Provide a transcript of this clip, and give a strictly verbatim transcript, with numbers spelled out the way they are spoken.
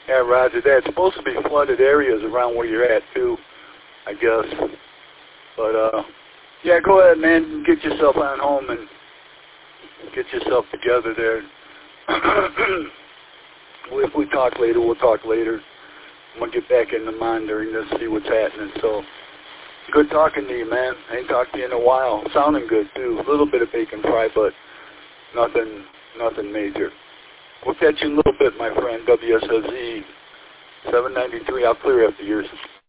Yeah, roger that. It's supposed to be flooded areas around where you're at, too, I guess. But, uh, yeah, go ahead, man. Get yourself on home and get yourself together there. If we talk later, we'll talk later. I'm going to get back into monitoring this, see what's happening. So, good talking to you, man. I ain't talked to you in a while. Sounding good, too. A little bit of bacon fry, but nothing, nothing major. We'll catch you in a little bit, my friend. W S S E seven ninety-three. I'll clear after yours.